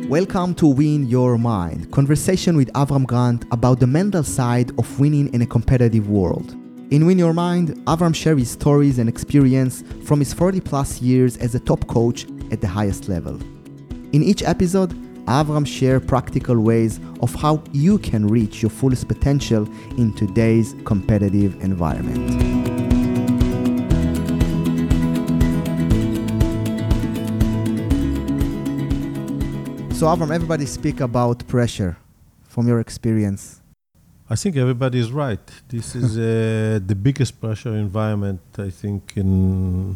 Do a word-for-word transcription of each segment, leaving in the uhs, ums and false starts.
Welcome to Win Your Mind, conversation with Avram Grant about the mental side of winning in a competitive world. In Win Your Mind, Avram shares his stories and experience from his forty plus years as a top coach at the highest level. In each episode, Avram shares practical ways of how you can reach your fullest potential in today's competitive environment. So Avram, everybody speak about pressure from your experience. I think everybody is right. This is uh, the biggest pressure environment, I think, in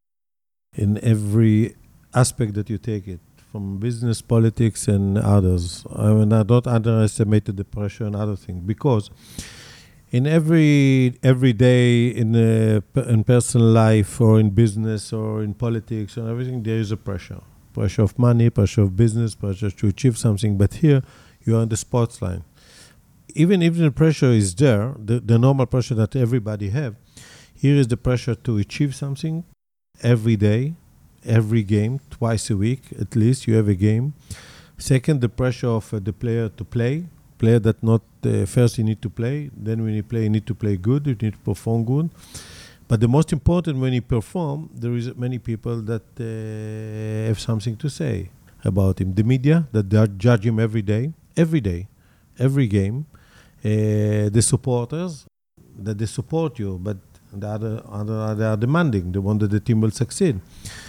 in every aspect that you take it, from business, politics, and others. I mean, I don't underestimate the pressure and other things, because in every every day in a, in personal life or in business or in politics and everything, there is a pressure. Pressure of money, pressure of business, pressure to achieve something. But here, you are on the sports line. Even if the pressure is there, the, the normal pressure that everybody have, here is the pressure to achieve something every day, every game, twice a week, at least you have a game. Second, the pressure of uh, the player to play. Player that not, uh, first you need to play, then when you play, you need to play good, you need to perform good. But the most important, when you perform, there is many people that uh, have something to say about him. The media, that they judge him every day, every day, every game. Uh, the supporters, that they support you, but the other, other, they are demanding, they want that the team will succeed.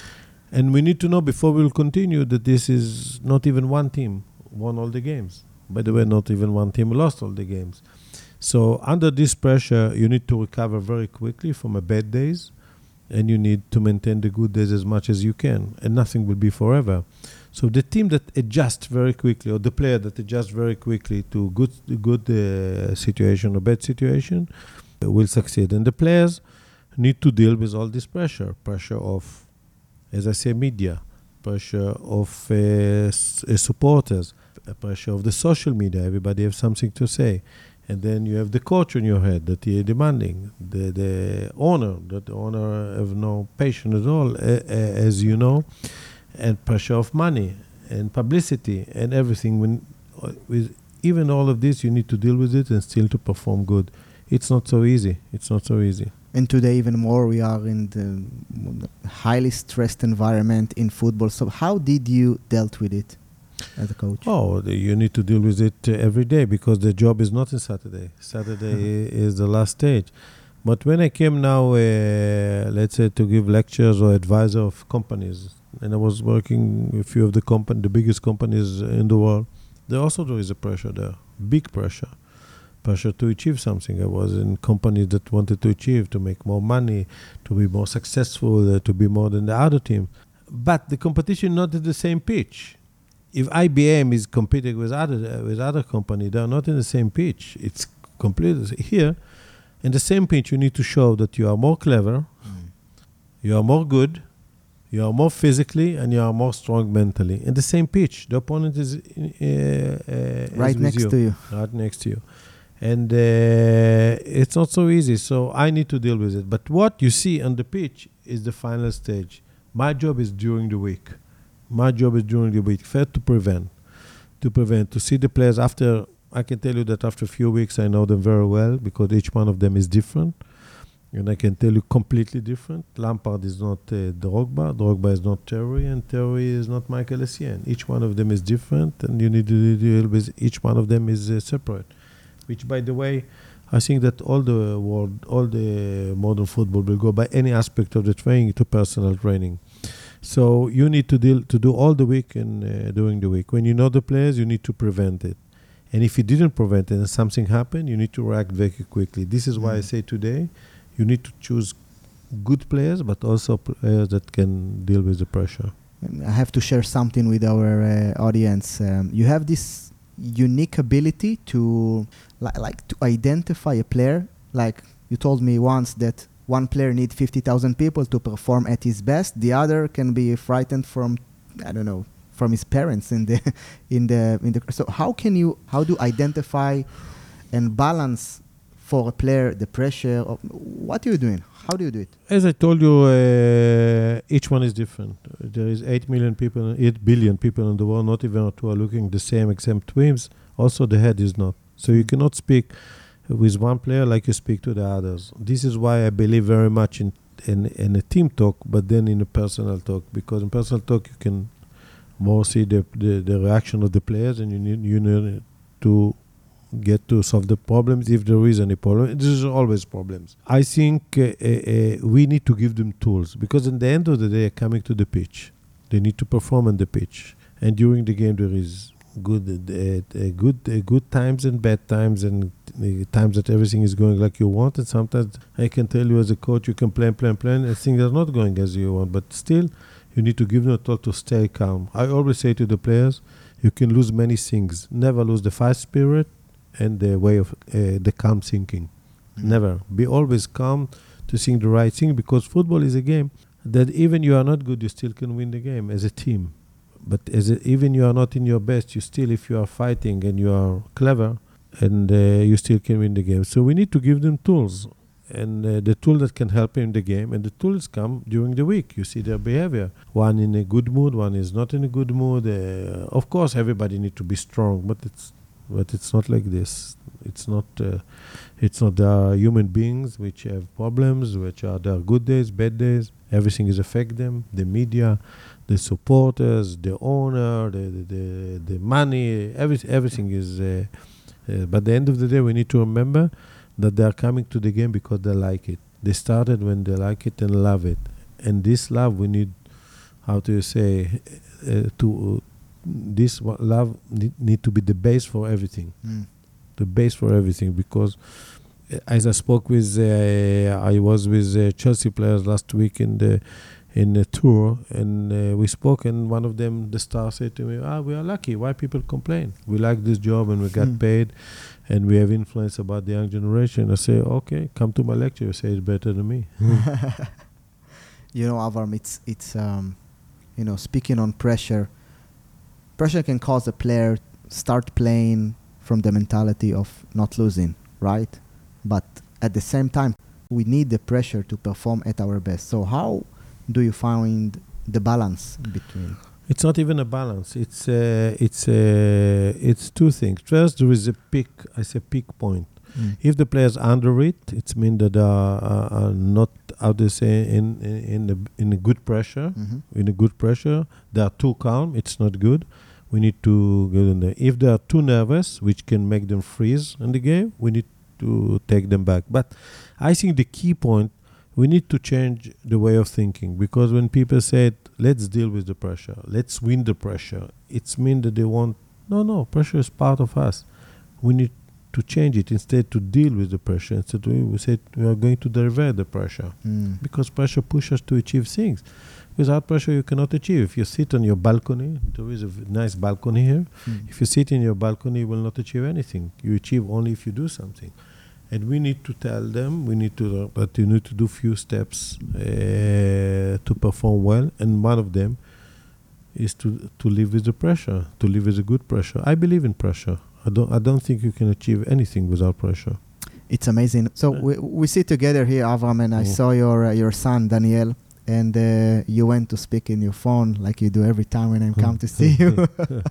And we need to know before we will continue that this is not even one team won all the games. By the way, not even one team lost all the games. So under this pressure, you need to recover very quickly from a bad days, and you need to maintain the good days as much as you can, and nothing will be forever. So the team that adjusts very quickly, or the player that adjusts very quickly to good good uh, situation or bad situation, uh, will succeed. And the players need to deal with all this pressure, pressure of, as I say, media, pressure of uh, s- uh, supporters, pressure of the social media. Everybody has something to say. And then you have the coach in your head that you're demanding, the the owner, that the owner have no patience at all, uh, uh, as you know, and pressure of money and publicity and everything. When uh, with even all of this, you need to deal with it and still to perform good. It's not so easy. It's not so easy. And today, even more, we are in the highly stressed environment in football. So how did you dealt with it as a coach? Oh, the, you need to deal with it uh, every day, because the job is not in Saturday. Saturday is the last stage. But when I came now, uh, let's say, to give lectures or advisor of companies, and I was working with a few of the company, the biggest companies in the world, there also there is a pressure there, big pressure. Pressure to achieve something. I was in companies that wanted to achieve, to make more money, to be more successful, uh, to be more than the other team. But the competition not at the same pitch. If I B M is competing with other uh, with other company, they are not in the same pitch. It's completely here. In the same pitch, you need to show that you are more clever, mm. you are more good, you are more physically, and you are more strong mentally. In the same pitch, the opponent is uh, uh, right is next you, to you. Right next to you, and uh, it's not so easy. So I need to deal with it. But what you see on the pitch is the final stage. My job is during the week. My job is during the week, first to prevent, to prevent, to see the players after. I can tell you that after a few weeks, I know them very well, because each one of them is different. And I can tell you completely different. Lampard is not uh, Drogba, Drogba is not Terry, and Terry is not Michael Essien. Each one of them is different, and you need to deal with each one of them is uh, separate. Which, by the way, I think that all the world, all the modern football will go by any aspect of the training to personal training. So you need to deal to do all the week and uh, during the week. When you know the players, you need to prevent it. And if you didn't prevent it and something happened, you need to react very quickly. This is why mm. I say today, you need to choose good players, but also players that can deal with the pressure. I have to share something with our uh, audience. Um, you have this unique ability to, li- like, to identify a player. Like you told me once that one player needs fifty thousand people to perform at his best. The other can be frightened from, I don't know, from his parents in the, in the, in the. So how can you, how do you identify and balance for a player, the pressure of what are you doing? How do you do it? As I told you, uh, each one is different. There is eight million people, eight billion people in the world, not even two are looking the same except twins. Also, the head is not. So you cannot speak with one player like you speak to the others. This is why I believe very much in, in, in a team talk, but then in a personal talk. Because in personal talk, you can more see the, the, the reaction of the players, and you need, you need to get to solve the problems if there is any problem. There's always problems. I think uh, uh, we need to give them tools, because at the end of the day, coming to the pitch, they need to perform on the pitch. And during the game, there is good uh, uh, good uh, good times and bad times, and uh, times that everything is going like you want. And sometimes I can tell you as a coach, you can plan, plan, plan, and things are not going as you want. But still, you need to give them a tool to stay calm. I always say to the players, you can lose many things. Never lose the fight spirit and the way of uh, the calm thinking. Mm-hmm. Never. Be always calm to think the right thing, because football is a game that even you are not good, you still can win the game as a team. But as a, even you are not in your best, you still, if you are fighting and you are clever, and uh, you still can win the game. So we need to give them tools, and uh, the tool that can help in the game, and the tools come during the week. You see their behavior. One in a good mood, one is not in a good mood. Uh, of course, everybody needs to be strong, but it's but it's not like this. It's not. Uh, it's not. There are human beings which have problems, which are there are good days, bad days. Everything is affect them. The media, the supporters, the owner, the the, the, the money, every, everything is... Uh, uh, but at the end of the day, we need to remember that they are coming to the game because they like it. They started when they like it and love it. And this love, we need, how do you say, uh, to... Uh, this love need, need to be the base for everything. Mm. The base for everything, because uh, as I spoke with, uh, I was with uh, Chelsea players last week in the in a tour, and uh, we spoke, and one of them, the star, said to me, ah, we are lucky. Why people complain? We like this job, and we got mm. paid, and we have influence about the young generation. I say, okay, come to my lecture. You say it's better than me. You know, Avram, it's, it's um, you know, speaking on pressure, pressure can cause a player start playing from the mentality of not losing, right? But at the same time, we need the pressure to perform at our best. So how do you find the balance between? It's not even a balance. It's uh, it's uh, it's two things. First, there is a peak. I say peak point. Mm. If the players under it, it means that they are, are, are not, how to say, in in in a, in a good pressure. Mm-hmm. In a good pressure, they are too calm. It's not good. We need to go in there. If they are too nervous, which can make them freeze in the game, we need to take them back. But I think the key point, we need to change the way of thinking, because when people say, let's deal with the pressure, let's win the pressure, it's mean that they want, no, no, pressure is part of us. We need to change it instead to deal with the pressure. Instead we, we say we are going to divert the pressure, mm. because pressure pushes us to achieve things. Without pressure, you cannot achieve. If you sit on your balcony, there is a v- nice balcony here. Mm. If you sit in your balcony, you will not achieve anything. You achieve only if you do something. And we need to tell them, we need to, uh, but you need to do few steps uh, to perform well. And one of them is to, to live with the pressure, to live with a good pressure. I believe in pressure. I don't, I don't think you can achieve anything without pressure. It's amazing. So uh, we, we sit together here, Avram, and I oh. saw your uh, your son, Daniel. And uh, you went to speak in your phone like you do every time when I come to see you.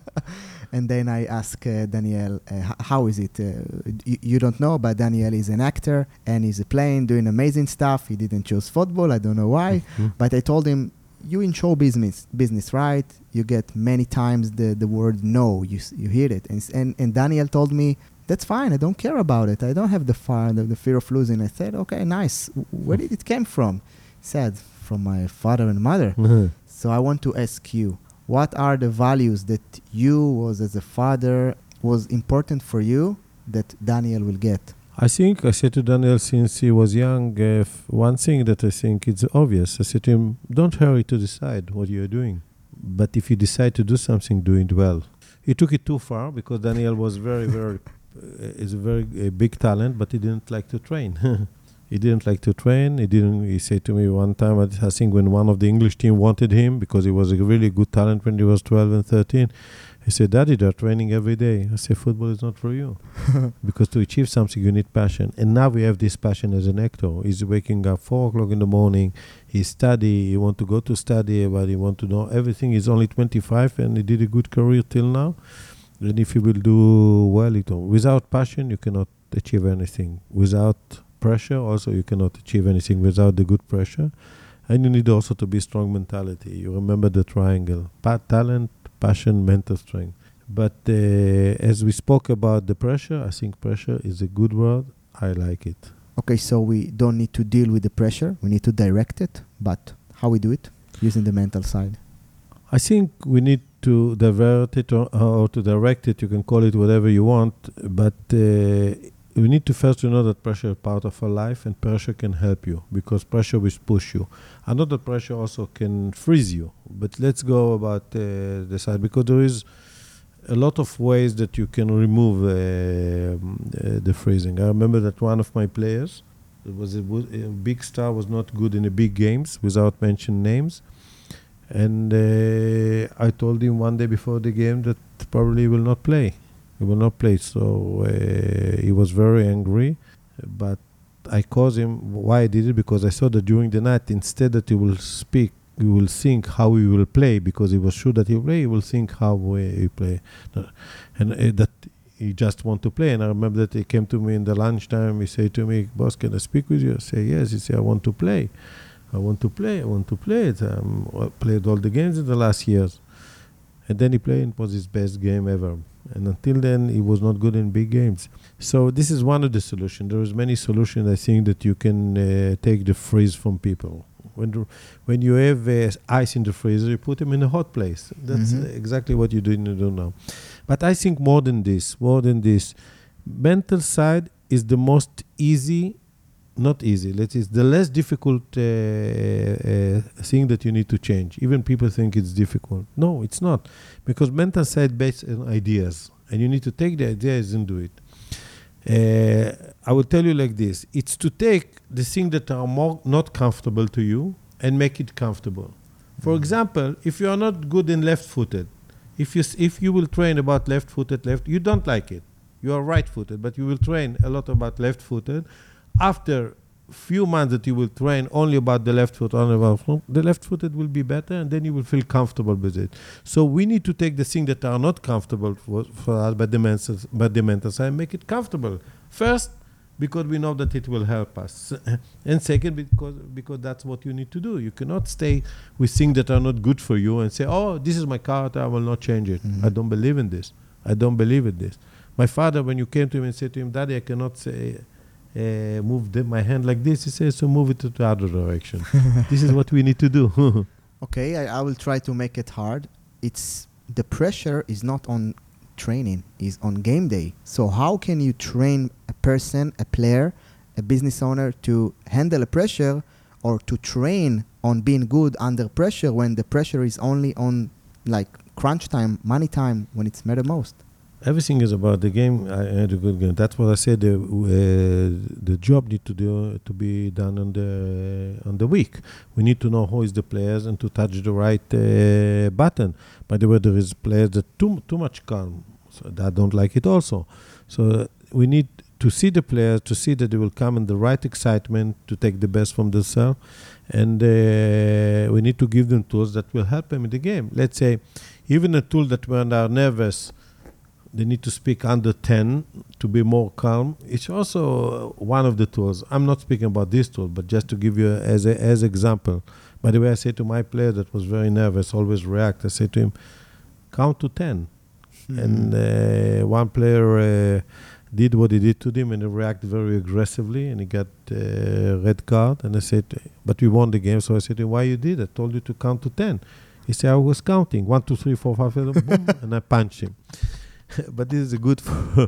And then I asked uh, Daniel, uh, h- how is it? Uh, y- you don't know, but Daniel is an actor and he's playing, doing amazing stuff. He didn't choose football. I don't know why. Mm-hmm. But I told him, you in show business, business, right? You get many times the, the word no. You s- you hear it. And, and and Daniel told me, that's fine. I don't care about it. I don't have the, far, the, the fear of losing. I said, okay, nice. Where did it come from? He said, from my father and mother. Mm-hmm. So I want to ask you, what are the values that you was as a father was important for you that Daniel will get? I think I said to Daniel since he was young, uh, f- one thing that I think is obvious. I said to him, don't hurry to decide what you're doing. But if you decide to do something, do it well. He took it too far because Daniel was very, very, uh, is a very uh, big talent, but he didn't like to train. He didn't like to train. He didn't. He said to me one time, I think when one of the English team wanted him because he was a really good talent when he was twelve and thirteen, he said, "Daddy, they're training every day." I said, "Football is not for you." Because to achieve something, you need passion. And now we have this passion as an actor. He's waking up four o'clock in the morning. He study. He want to go to study, but he want to know everything. He's only twenty-five and he did a good career till now. And if he will do well, it will. Without passion, you cannot achieve anything. Without pressure, also, you cannot achieve anything without the good pressure. And you need also to be strong mentality. You remember the triangle. Pa- talent, passion, mental strength. But uh, as we spoke about the pressure, I think pressure is a good word. I like it. Okay, so we don't need to deal with the pressure. We need to direct it. But how we do it? Using the mental side. I think we need to divert it or, or to direct it. You can call it whatever you want. But uh, we need to first to know that pressure is part of our life, and pressure can help you because pressure will push you. I know that pressure also can freeze you. But let's go about uh, the side, because there is a lot of ways that you can remove uh, uh, the freezing. I remember that one of my players, it was a, a big star, was not good in the big games, without mentioning names. And uh, I told him one day before the game that probably he will not play. He will not play. So uh, he was very angry. But I caused him. Why I did it? Because I saw that during the night, instead that he will speak, he will think how he will play, because he was sure that he will play, he will think how he play. And uh, that he just want to play. And I remember that he came to me in the lunchtime. He said to me, "Boss, can I speak with you?" I say, "Yes." He said, "I want to play. I want to play. I want to play it." Um, I played all the games in the last years. And then he played, and it was his best game ever. And until then, he was not good in big games. So this is one of the solutions. There is many solutions, I think, that you can uh, take the freeze from people. When the, when you have uh, ice in the freezer, you put them in a hot place. That's mm-hmm. uh, exactly what you're doing to do now. But I think more than this, more than this, mental side is the most easy, not easy, let's say, the less difficult uh, uh, thing that you need to change. Even people think it's difficult. No, it's not. Because mental side based on ideas. And you need to take the ideas and do it. Uh, I will tell you like this. It's to take the things that are more not comfortable to you and make it comfortable. For mm-hmm. example, if you are not good in left-footed, if you if you will train about left-footed, left, you don't like it. You are right-footed, but you will train a lot about left-footed. After few months that you will train only about the left foot, only about foot, the left footed will be better, and then you will feel comfortable with it. So we need to take the things that are not comfortable for, for us, but the mental, but the mental side, and make it comfortable. First, because we know that it will help us, and second, because because that's what you need to do. You cannot stay with things that are not good for you and say, "Oh, this is my character, I will not change it." Mm-hmm. I don't believe in this. I don't believe in this. My father, when you came to him and said to him, "Daddy, I cannot say." Uh, move the, my hand like this, he says, so move it to the other direction. This is what we need to do. Okay, I, I will try to make it hard. It's the pressure is not on training, is on game day. So how can you train a person, a player, a business owner to handle a pressure, or to train on being good under pressure when the pressure is only on like crunch time, money time, when it's matter most? Everything is about the game. I had a good game. That's what I said. The uh, the job need to do to be done on the on the week. We need to know who is the players and to touch the right uh, button. By the way, there is players that too too much calm, so that don't like it also. So uh, we need to see the players, to see that they will come in the right excitement, to take the best from themselves, and uh, we need to give them tools that will help them in the game. Let's say, even a tool that when they are nervous, they need to speak under ten to be more calm. It's also one of the tools. I'm not speaking about this tool, but just to give you a, as a, as example. By the way, I say to my player that was very nervous, always react. I say to him, count to ten. Mm-hmm. And uh, one player uh, did what he did to him, and he reacted very aggressively, and he got a uh, red card. And I said, but we won the game. So I said to him, why you did? I told you to count to ten. He said, I was counting. One, two, three, four, five, boom, and I punched him. But this is a good for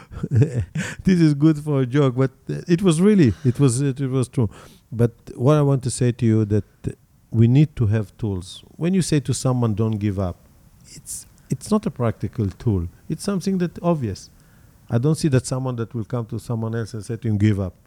this is good for a joke, but it was really it was it, it was true. But what I want to say to you that we need to have tools. When you say to someone don't give up, it's it's not a practical tool. It's something that obvious. I don't see that someone that will come to someone else and say to him give up.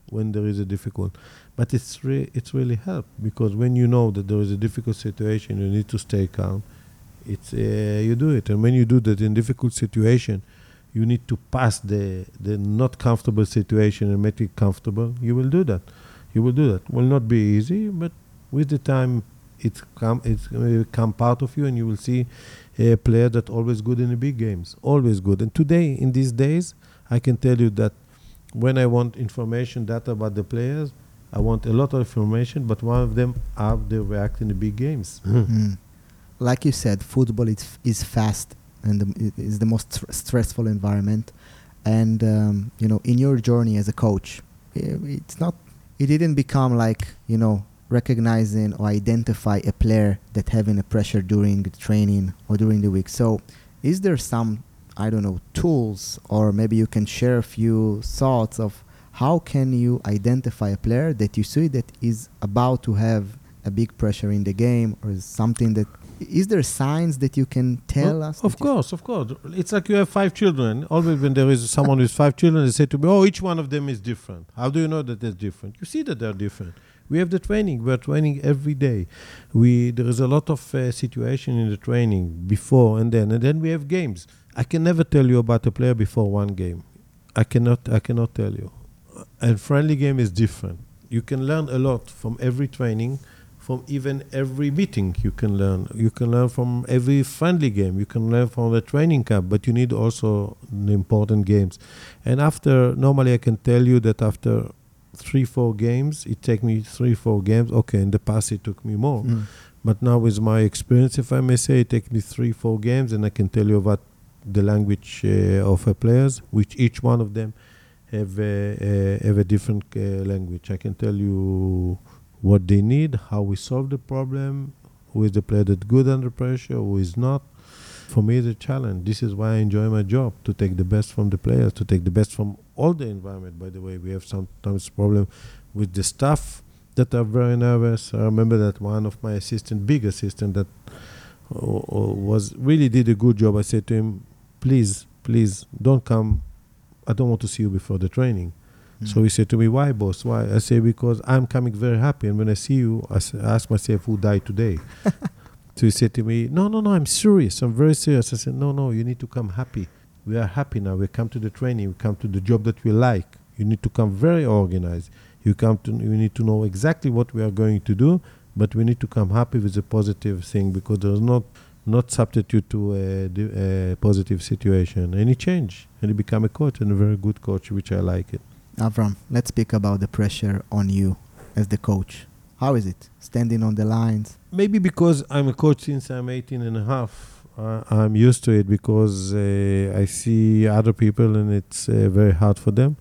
when there is a difficult. But it's re- it's really help, because when you know that there is a difficult situation, you need to stay calm. It's uh, you do it, and when you do that in difficult situation, you need to pass the the not comfortable situation and make it comfortable. You will do that. You will do that. Will not be easy, but with the time, it's come it's uh, come part of you, and you will see a player that always good in the big games, always good. And today, in these days, I can tell you that when I want information, data about the players, I want a lot of information, but one of them, how they react in the big games. Mm. Like you said, football is, is fast and the, it is the most st- stressful environment. And, um, you know, in your journey as a coach, it's not, it didn't become like, you know, recognizing or identify a player that having a pressure during the training or during the week. So is there some, I don't know, tools, or maybe you can share a few thoughts of how can you identify a player that you see that is about to have a big pressure in the game, or is something that, is there signs that you can tell well, us? Of course, of course. It's like you have five children. Always when there is someone with five children, they say to me, oh, each one of them is different. How do you know that they're different? You see that they're different. We have the training. We're training every day. We There is a lot of uh, situation in the training before and then. And then we have games. I can never tell you about a player before one game. I cannot I cannot tell you. And friendly game is different. You can learn a lot from every training, from even every meeting you can learn. You can learn from every friendly game. You can learn from the training camp, but you need also the important games. And after, normally I can tell you that after three, four games, it takes me three, four games. Okay, in the past it took me more. Mm. But now with my experience, if I may say, it takes me three, four games, and I can tell you about the language uh, of a players, which each one of them have a, a, have a different uh, language. I can tell you what they need, how we solve the problem, who is the player that's good under pressure, who is not. For me, it's a challenge. This is why I enjoy my job, to take the best from the players, to take the best from all the environment. By the way, we have sometimes problem with the staff that are very nervous. I remember that one of my assistant, big assistant, that uh, was really did a good job. I said to him, please, please, don't come. I don't want to see you before the training. Mm. So he said to me, why, boss? Why? I say, because I'm coming very happy. And when I see you, I, say, I ask myself, who died today? So he said to me, no, no, no, I'm serious. I'm very serious. I said, no, no, you need to come happy. We are happy now. We come to the training. We come to the job that we like. You need to come very organized. You come to. You need to know exactly what we are going to do, but we need to come happy with a positive thing, because there's not not substitute to a, a positive situation. And he changed, and he became a coach, and a very good coach, which I like it. Avram, let's speak about the pressure on you as the coach. How is it, standing on the lines? Maybe because I'm a coach since I'm eighteen and a half. Uh, I'm used to it, because uh, I see other people and it's uh, very hard for them.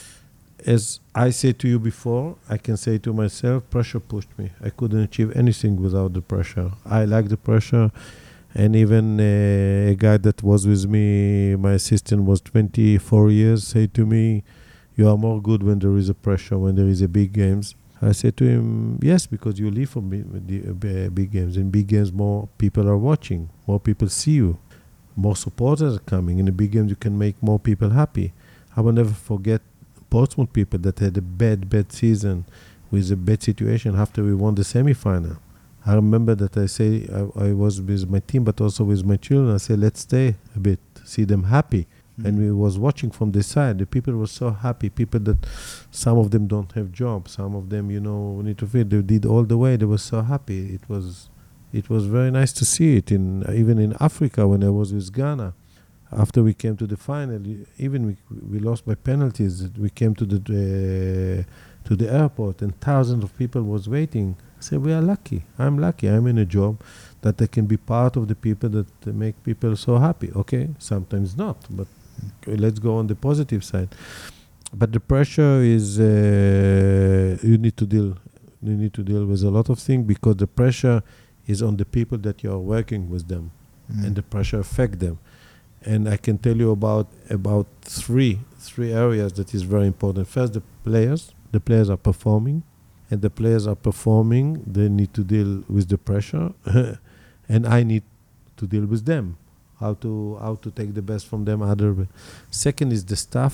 As I said to you before, I can say to myself, pressure pushed me. I couldn't achieve anything without the pressure. I like the pressure. And even uh, a guy that was with me, my assistant was twenty-four years, said to me, you are more good when there is a pressure, when there is a big games. I said to him, yes, because you live for big, uh, big games. In big games, more people are watching, more people see you, more supporters are coming. In the big games, you can make more people happy. I will never forget Portsmouth people that had a bad, bad season with a bad situation after we won the semi-final. I remember that I say I, I was with my team, but also with my children. I said, let's stay a bit, see them happy. Mm-hmm. And we was watching from the side. The people were so happy. People that some of them don't have jobs. Some of them, you know, need to feed. They did all the way. They were so happy. It was, it was very nice to see it. In even in Africa when I was with Ghana. After we came to the final, even we we lost by penalties. We came to the uh, to the airport, and thousands of people was waiting. I said, we are lucky. I'm lucky. I'm in a job that I can be part of the people that uh, make people so happy. Okay, sometimes not, but okay, let's go on the positive side. But the pressure is uh, you need to deal. You need to deal with a lot of things, because the pressure is on the people that you are working with them, mm. and the pressure affect them. And I can tell you about about three three areas that is very important. First, the players. The players are performing. And the players are performing, they need to deal with the pressure, and I need to deal with them. How to how to take the best from them. Other second is the staff.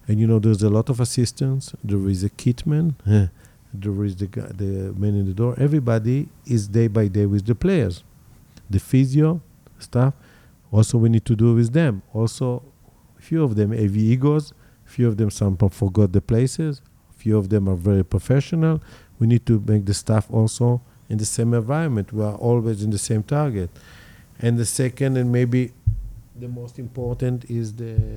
And you know, there's a lot of assistants. There is a kitman. There is the guy, the man in the door. Everybody is day by day with the players. The physio stuff, also we need to do with them. Also, a few of them have egos. A few of them some forgot the places. A few of them are very professional. We need to make the staff also in the same environment. We are always in the same target. And the second, and maybe the most important, is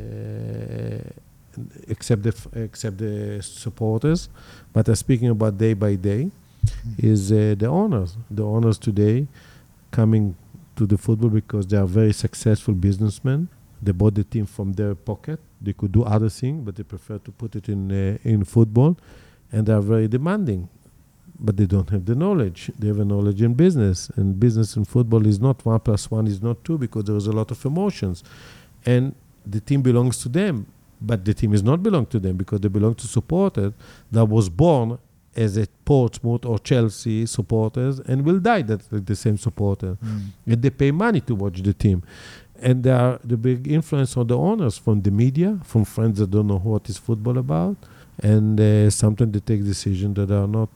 the except the except the supporters, but I'm speaking about day by day, mm-hmm. is uh, the owners. The owners today coming to the football because they are very successful businessmen. They bought the team from their pocket. They could do other things, but they prefer to put it in uh, in football, and they are very demanding. But they don't have the knowledge. They have a knowledge in business, and business in football is not one plus one is not two, because there is a lot of emotions, and the team belongs to them, but the team is not belong to them because they belong to supporters that was born as a Portsmouth or Chelsea supporters and will die that like the same supporter. Mm. And they pay money to watch the team. And they are the big influence on the owners from the media, from friends that don't know what is football about. And uh, sometimes they take decisions that are not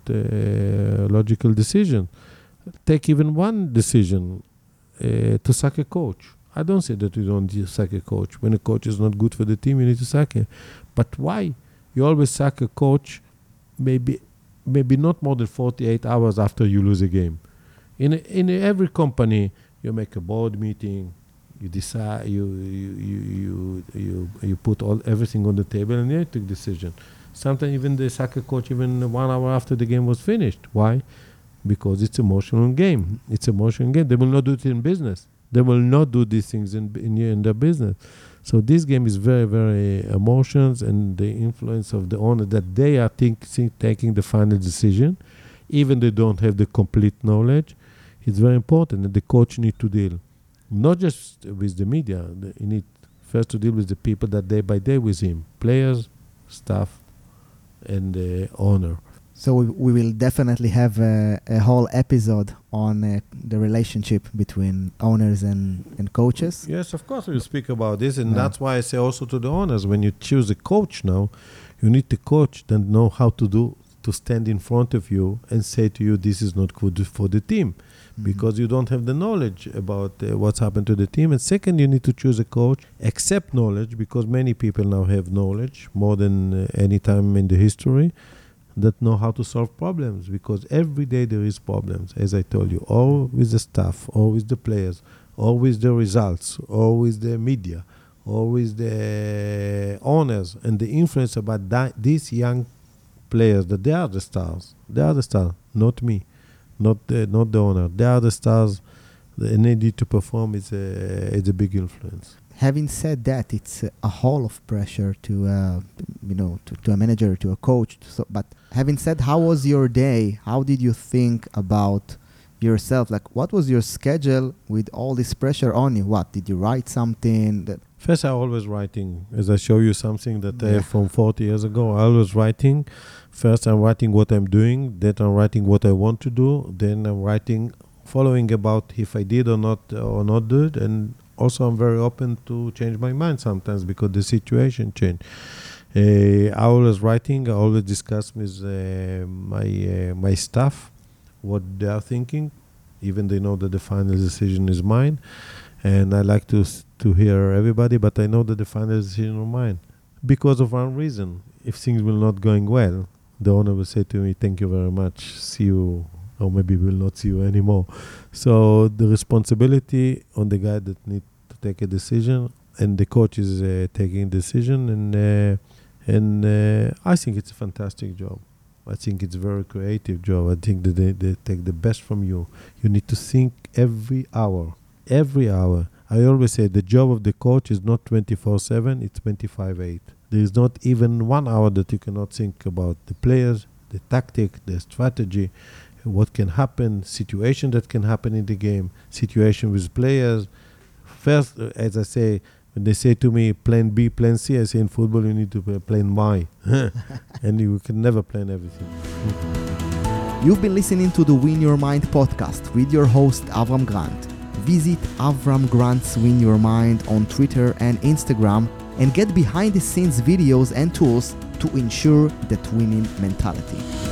uh, logical decisions. Take even one decision uh, to sack a coach. I don't say that you don't sack a coach. When a coach is not good for the team, you need to sack him. But why? You always sack a coach maybe maybe not more than forty-eight hours after you lose a game. In a, in a, every company, you make a board meeting, you decide, you you you you you, you put all everything on the table, and you take decision. Sometimes even the soccer coach, even one hour after the game was finished. Why? Because it's emotional game. It's emotional game. They will not do it in business. They will not do these things in in, in their business. So this game is very, very emotions and the influence of the owner that they are think, think, taking the final decision, even they don't have the complete knowledge. It's very important that the coach need to deal, not just with the media. The, he need first to deal with the people that day by day with him, players, staff, and the owner. So we, we will definitely have a, a whole episode on uh, the relationship between owners and, and coaches. Yes, of course we'll speak about this, and yeah. That's why I say also to the owners, when you choose a coach now, you need the coach that know how to do, to stand in front of you and say to you, this is not good for the team, mm-hmm. because you don't have the knowledge about uh, what's happened to the team. And second, you need to choose a coach, accept knowledge, because many people now have knowledge more than uh, any time in the history, that know how to solve problems, because every day there is problems, as I told you, or with the staff, or with the players, or with the results, or with the media, or with the owners, and the influence about that, these young players, that they are the stars. They are the stars, not me, not the, not the owner. They are the stars, and they need to perform. It's a, it's a big influence. Having said that, it's a whole of pressure to, uh, you know, to, to a manager, to a coach. So, but having said, how was your day? How did you think about yourself? Like, what was your schedule with all this pressure on you? What, did you write something? That First, I always writing. As I show you something that yeah. I have from forty years ago, I always writing. First, I'm writing what I'm doing. Then I'm writing what I want to do. Then I'm writing, following about if I did or not or not did, and also, I'm very open to change my mind sometimes because the situation changed. Uh, I always writing. I always discuss with uh, my uh, my staff what they are thinking, even they know that the final decision is mine. And I like to to hear everybody, but I know that the final decision is mine because of one reason. If things will not going well, the owner will say to me, "Thank you very much. See you." Or maybe will not see you anymore. So the responsibility on the guy that need to take a decision, and the coach is uh, taking a decision, and uh, and uh, I think it's a fantastic job. I think it's a very creative job. I think that they, they take the best from you. You need to think every hour, every hour. I always say the job of the coach is not twenty-four seven, it's twenty-five eight. There is not even one hour that you cannot think about the players, the tactic, the strategy, what can happen, situation that can happen in the game, situation with players. First, uh, as I say, when they say to me, plan B, plan C, I say in football you need to play plan Y. And you can never plan everything. You've been listening to the Win Your Mind podcast with your host, Avram Grant. Visit Avram Grant's Win Your Mind on Twitter and Instagram and get behind the scenes videos and tools to ensure that winning mentality.